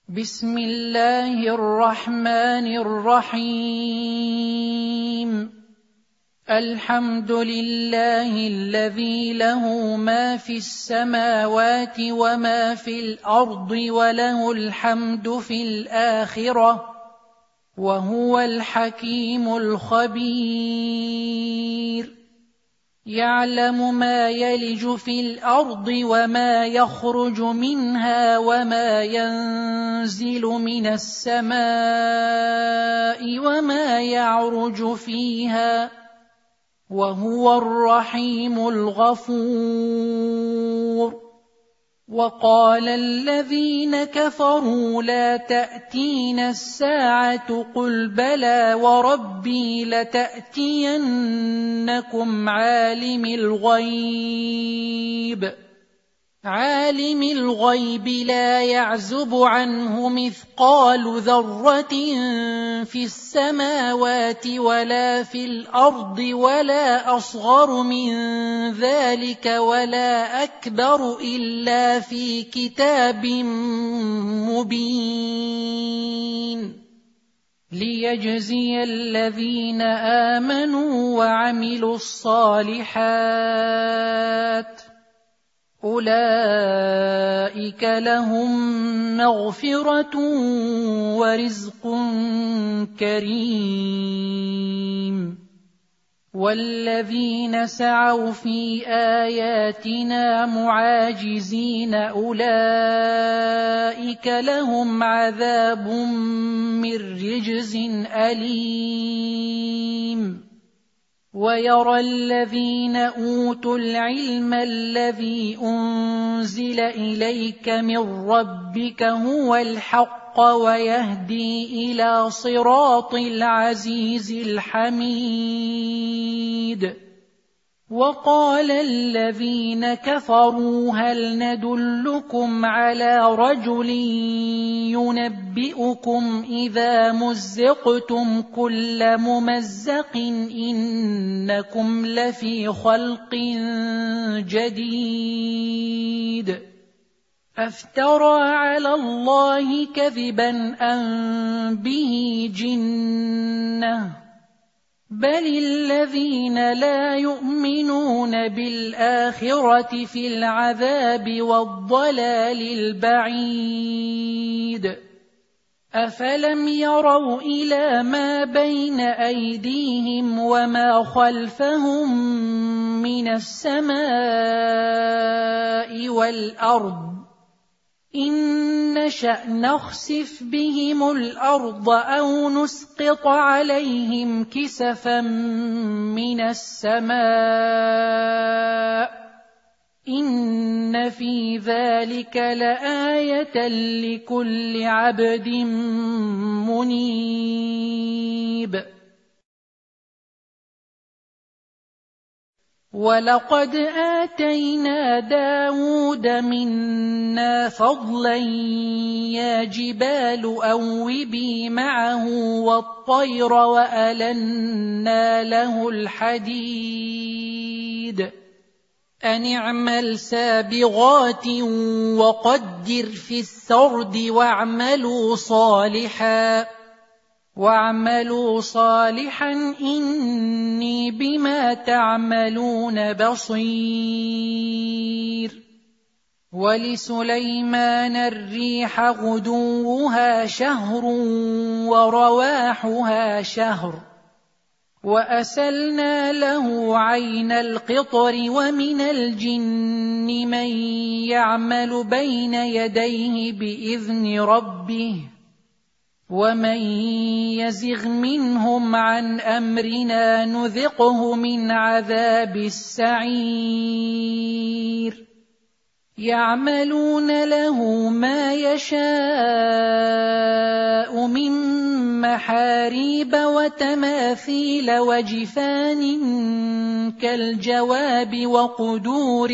بسم الله الرحمن الرحيم. الحمد لله الذي له ما في السماوات وما في الأرض وله الحمد في الآخرة وهو الحكيم الخبير. يعلم ما يلج في الأرض وما يخرج منها وما ينزل من السماء وما يعرج فيها وهو الرحيم الغفور. وقال الذين كفروا لا تأتينا الساعة قل بلى وربي لتأتينكم عالم الغيب لا يعزب عنه مثقال ذرة في السماوات ولا في الأرض ولا أصغر من ذلك ولا أكبر إلا في كتاب مبين ليجزي الذين آمنوا وعملوا الصالحات أولئك لهم مغفرة ورزق كريم. والذين سعوا في آياتنا معاجزين أولئك لهم عذاب من رجز أليم. ويرى الذين أوتوا العلم الذي أنزل إليك من ربك هو الحق ويهدي إلى صراط العزيز الحميد. وقال الذين كفروا هل ندلكم على رجل ينبئكم إذا مزقتم كل ممزق إنكم لفي خلق جديد أفترى على الله كذبا أم به جنة بل الذين لا يؤمنون بالآخرة في العذاب والضلال البعيد. أفلم يروا إلى ما بين أيديهم وما خلفهم من السماء والأرض إن نشأ نخسف بهم الأرض أو نسقط عليهم كسفا من السماء إن في ذلك لآية لكل عبد منيب. ولقد آتينا داود منا فضلا يا جبال أوبي معه والطير وألنا له الحديد أن اعمل سابغات وقدر في السرد واعملوا صالحا إني بما تعملون بصير. ولسليمان الريح غدوها شهر ورواحها شهر وأسلنا له عين القطر ومن الجن من يعمل بين يديه بإذن ربه ومن يزغ منهم عن أمرنا نذقه من عذاب السعير. يعملون له ما يشاء من محاريب وتماثيل وجفان كالجواب وقدور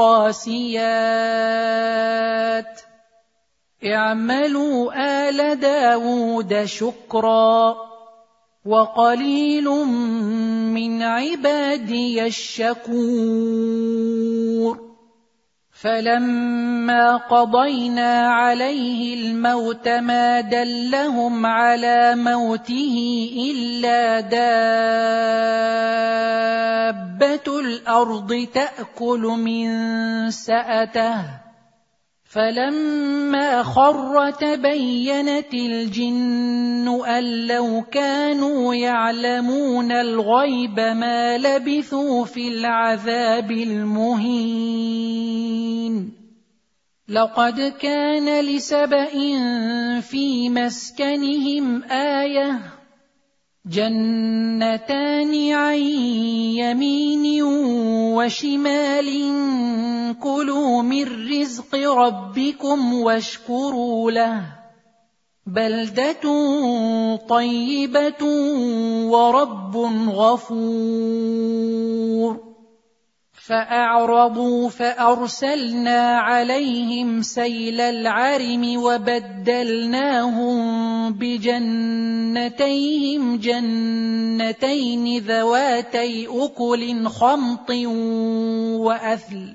الراسيات اعملوا آل داود شكرا وقليل من عبادي الشكور. فلما قضينا عليه الموت ما دلهم على موته إلا دابة الأرض تأكل من سأته فلما خر تبينت الجن أن لو كانوا يعلمون الغيب ما لبثوا في العذاب المهين لقد كان لسبإ في مسكنهم آية جنتان عن يمين وشمال كلوا من رزق ربكم واشكروا له بلدة طيبة ورب غفور فأعرضوا فأرسلنا عليهم سيل العرم وبدلناهم بجنتيهم جنتين ذواتي أكل خمط وأثل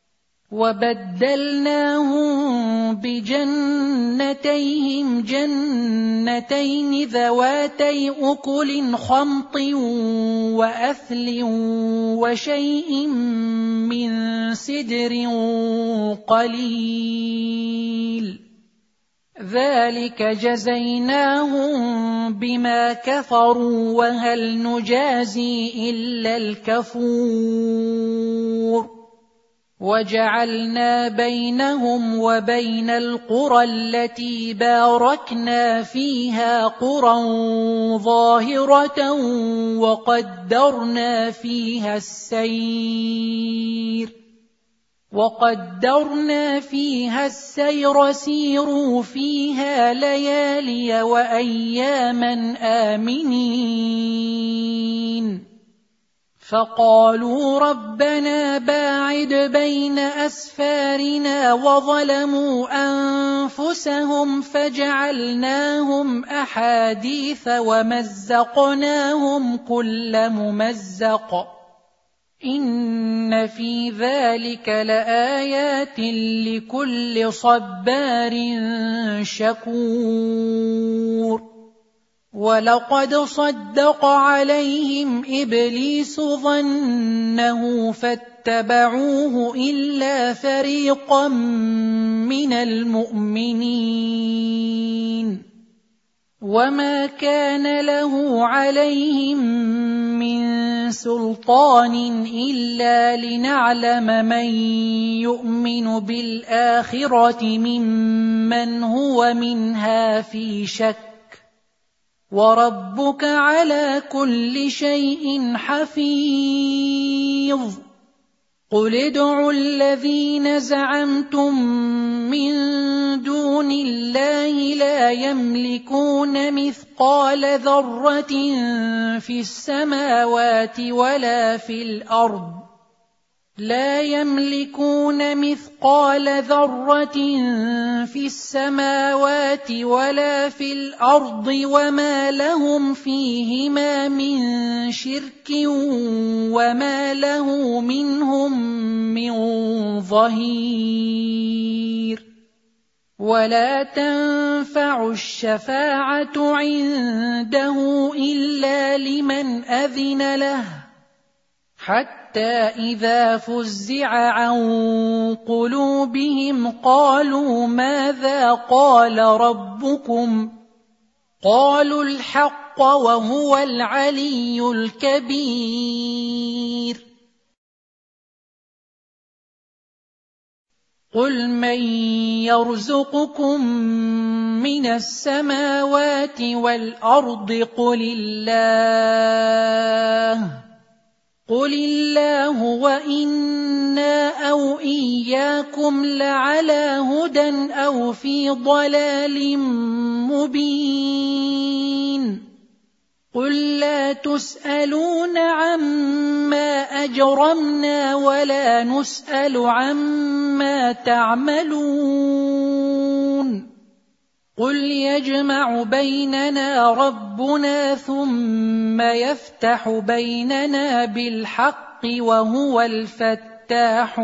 وشيء من سدر قليل ذلك جزيناهم بما كفروا وهل نجازي إلا الكفور وجعلنا بينهم وبين القرى التي باركنا فيها قرى ظاهرة وقدرنا فيها السير سيروا فيها ليالي وأياما آمنين فقالوا ربنا باعد بين أسفارنا وظلموا أنفسهم فجعلناهم أحاديث ومزقناهم كل ممزق إن في ذلك لآيات لكل صبار شكور ولقد صدق عليهم إبليس ظنه فاتبعوه إلا فريقا من المؤمنين وما كان له عليهم من سلطان إلا لنعلم من يؤمن بالآخرة ممن هو منها في شك وربك على كل شيء حفيظ قل ادعوا الذين زعمتم من دون الله لا يملكون مثقال ذرة في السماوات ولا في الأرض وما لهم فيهما من شرك وما له منهم من ظهير ولا تنفع الشفاعة عنده إلا لمن أذن له حتى إذا فزع عن قلوبهم قالوا ماذا قال ربكم قالوا الحق وهو العلي الكبير قل من يرزقكم من السماوات والأرض قل الله وإنا أو إياكم لعلى هدى أو في ضلال مبين قل لا تسألون عما أجرمنا ولا نسأل عما تعملون قل يجمع بيننا ربنا ثم يفتح بيننا بالحق وهو الفتاح الْفَتَّاحُ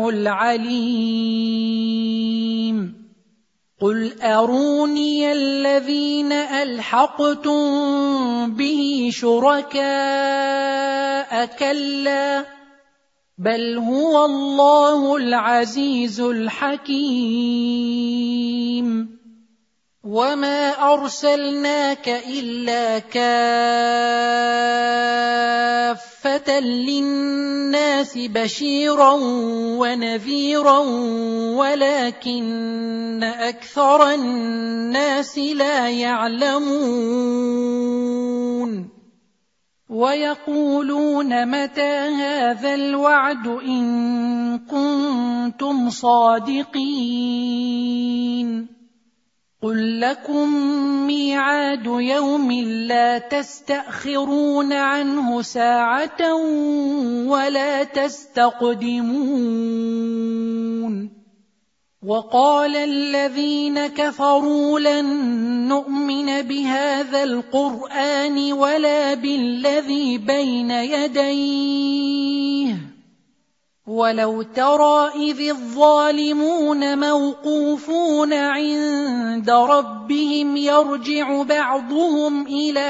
الْعَلِيمُ قُلْ أَرُونِيَ الَّذِينَ أَلْحَقْتُم بِهِ شُرَكَاءَ كَلَّا بَلْ هُوَ اللَّهُ الْعَزِيزُ الْحَكِيمُ وَمَا أَرْسَلْنَاكَ إِلَّا كَافَّةً لِلنَّاسِ بَشِيرًا وَنَذِيرًا وَلَكِنَّ أَكْثَرَ النَّاسِ لَا يَعْلَمُونَ وَيَقُولُونَ مَتَى هَذَا الْوَعْدُ إِن كُنتُمْ صَادِقِينَ قُل لَّكُم مِّيعَادُ يَوْمٍ لَّا تَسْتَأْخِرُونَ عَنْهُ سَاعَةً وَلَا تَسْتَقْدِمُونَ وَقَالَ الَّذِينَ كَفَرُوا لَن نُّؤْمِنَ بِهَٰذَا الْقُرْآنِ وَلَا بِالَّذِي بَيْنَ يَدَيْهِ وَلَوْ تَرَىٰ إِذِ الظَّالِمُونَ مَوْقُوفُونَ عِندَ رَبِّهِمْ يَرْجِعُ بَعْضُهُمْ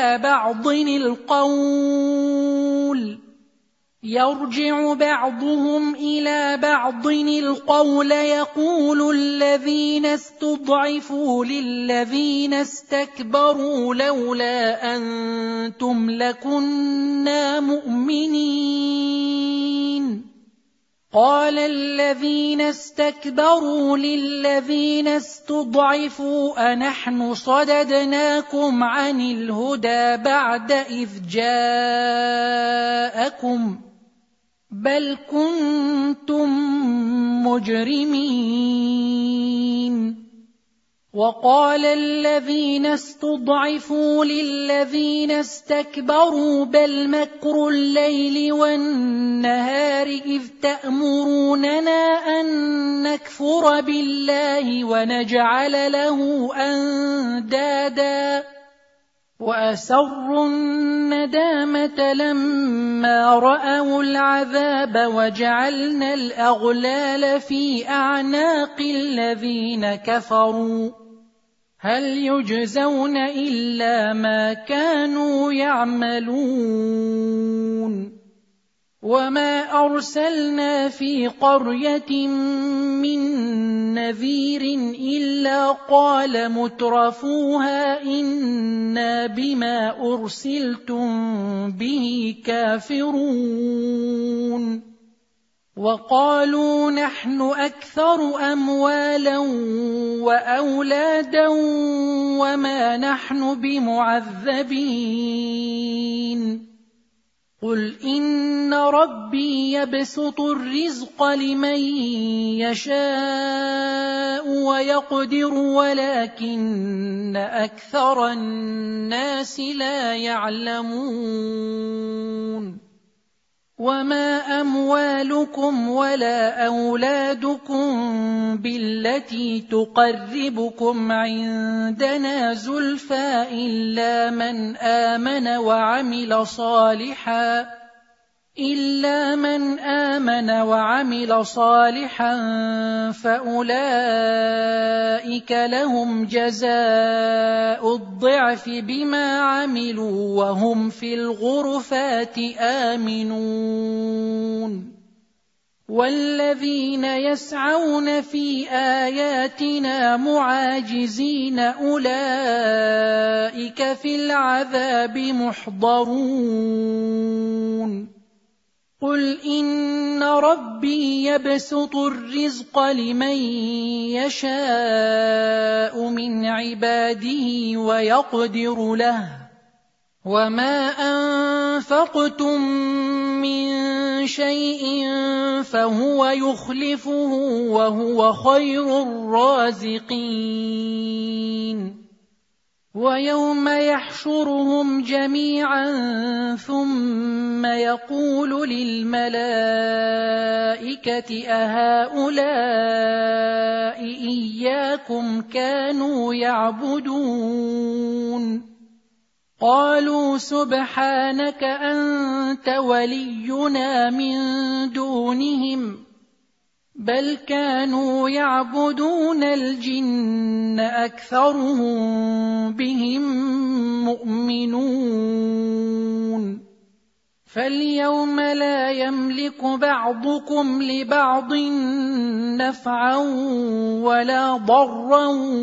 إِلَىٰ بَعْضٍ الْقَوْلَ يَقُولُ الَّذِينَ اسْتُضْعِفُوا لِلَّذِينَ اسْتَكْبَرُوا لَوْلَا أَنتُمْ لَكُنَّا مُؤْمِنِينَ قَالَ الَّذِينَ اسْتَكْبَرُوا لِلَّذِينَ اسْتُضْعِفُوا أَنَحْنُ صَدَدْنَاكُمْ عَنِ الْهُدَىٰ بَعْدَ إِذْ جَاءَكُمْ بَلْ كُنتُم مُّجْرِمِينَ وَقَالَ الَّذِينَ اسْتُضْعِفُوا لِلَّذِينَ اسْتَكْبَرُوا بَلْ مَكْرُ اللَّيْلِ وَالنَّهَارِ إِذْ تَأْمُرُونَنَا أَن نَّكْفُرَ بِاللَّهِ وَنَجْعَلَ لَهُ أَندَادًا وَأَسَرُّوا النَّدَامَةَ لَمَّا رَأَوُا الْعَذَابَ وَجَعَلْنَا الْأَغْلَالَ فِي أَعْنَاقِ الَّذِينَ كَفَرُوا هَلْ يُجْزَوْنَ إِلَّا مَا كَانُوا يَعْمَلُونَ وَمَا أَرْسَلْنَا فِي قَرْيَةٍ مِّن نَّذِيرٍ إِلَّا قَالَ مُتْرَفُوهَا إِنَّا بِمَا أُرْسِلْتُم بِهِ كَافِرُونَ وَقَالُوا نَحْنُ أَكْثَرُ أَمْوَالًا وَأَوْلَادًا وَمَا نَحْنُ بِمُعَذَّبِينَ قُلْ إِنَّ رَبِّي يَبْسُطُ الرِّزْقَ لِمَن يَشَاءُ وَيَقْدِرُ وَلَكِنَّ أَكْثَرَ النَّاسِ لَا يَعْلَمُونَ وَمَا أَمْوَالُكُمْ وَلَا أَوْلَادُكُم بِالَّتِي تُقَرِّبُكُمْ عِندَنَا زُلْفَىٰ إِلَّا مَنْ آمَنَ وَعَمِلَ صَالِحًا فَأُولَٰئِكَ لَهُمْ جَزَاءُ الضِّعْفِ بِمَا عَمِلُوا وَهُمْ فِي الْغُرُفَاتِ آمِنُونَ وَالَّذِينَ يَسْعَوْنَ فِي آيَاتِنَا مُعَاجِزِينَ أُولَٰئِكَ فِي الْعَذَابِ مُحْضَرُونَ قُلْ إِنَّ رَبِّي يَبْسُطُ الرِّزْقَ لِمَن يَشَاءُ مِنْ عِبَادِهِ وَيَقْدِرُ لَهُ وَمَا أَنفَقْتُم مِّن شَيْءٍ فَهُوَ يُخْلِفُهُ وَهُوَ خَيْرُ الرَّازِقِينَ وَيَوْمَ يَحْشُرُهُمْ جَمِيعًا ثُمَّ يَقُولُ لِلْمَلَائِكَةِ أَهَٰؤُلَاءِ إِيَّاكُمْ كَانُوا يَعْبُدُونَ قَالُوا سُبْحَانَكَ أَنتَ وَلِيُّنَا مِن دُونِهِمْ بل كانوا يعبدون الجن أكثرهم بهم مؤمنون فاليوم لا يملك بعضكم لبعض نفعا ولا ضرا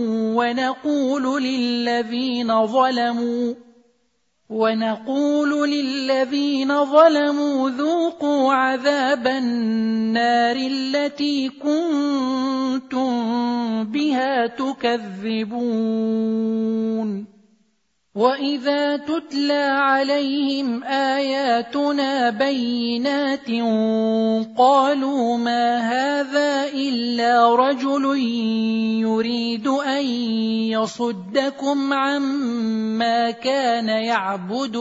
ونقول للذين ظلموا ذوقوا عذاب النار التي كنتم بها تكذبون وإذا تتلى عليهم آياتنا بينات قالوا ما هذا إلا رجل يريد أن يصدكم عما كان يعبد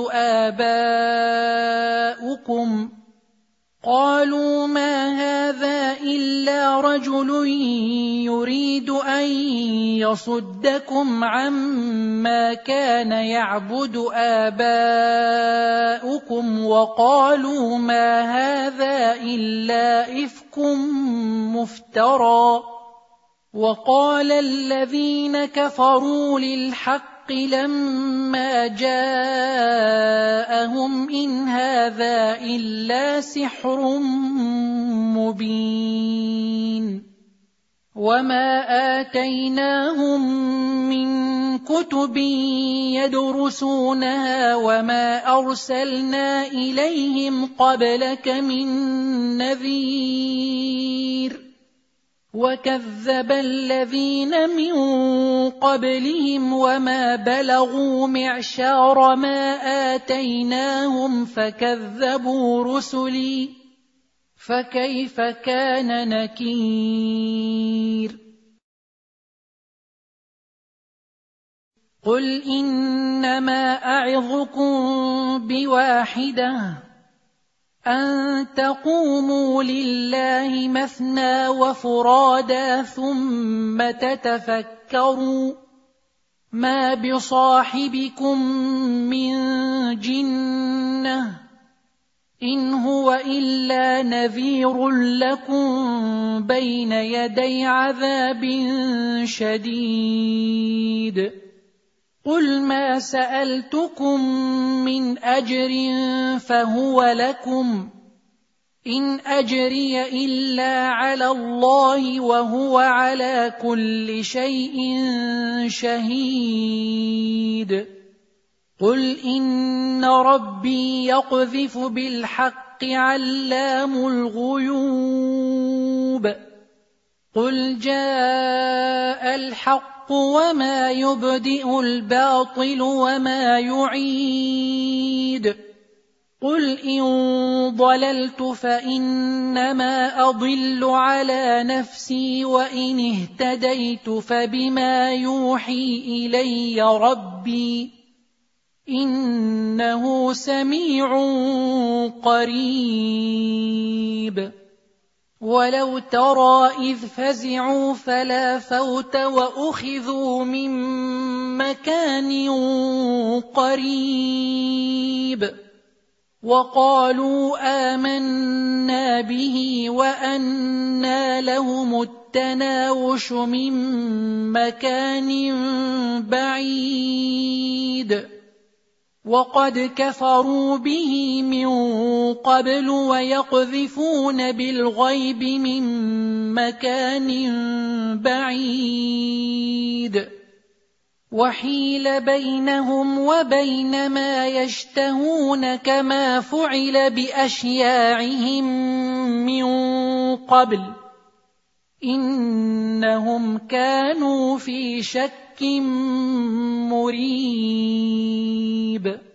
آباؤكم قالوا ما هذا إلا رجل يريد أن يصدكم عما كان يعبد آباؤكم وقالوا ما هذا إلا إفك مفترى وقال الذين كفروا للحق لما جاءهم إن هذا إلا سحر مبين وما آتيناهم من كتب يدرسونها وما أرسلنا إليهم قبلك من نذير وكذب الذين من قبلهم وما بلغوا معشار ما آتيناهم فكذبوا رسلي فكيف كان نكير قل إنما أعظكم بواحدة أن تقوموا لله مثنى وفرادا ثم تتفكروا ما بصاحبكم من جنة إن هو إلا نذير لكم بين يدي عذاب شديد قل ما سألتكم من أجر فهو لكم إن أجري إلا على الله وهو على كل شيء شهيد قل إن ربي يقذف بالحق علام الغيوب قل جاء الحق وما يبدئ الباطل وما يعيد قل إن ضللت فإنما أضل على نفسي وإن اهتديت فبما يوحي إلي ربي إنه سميع قريب ولو ترى إذ فزعوا فلا فوت وأخذوا من مكان قريب وقالوا آمنا به وأنى لهم التناوش من مكان بعيد وقد كفروا به من قبل ويقذفون بالغيب من مكان بعيد وحيل بينهم وبين ما يشتهون كما فعل بأشياعهم من قبل إنهم كانوا في شك مريب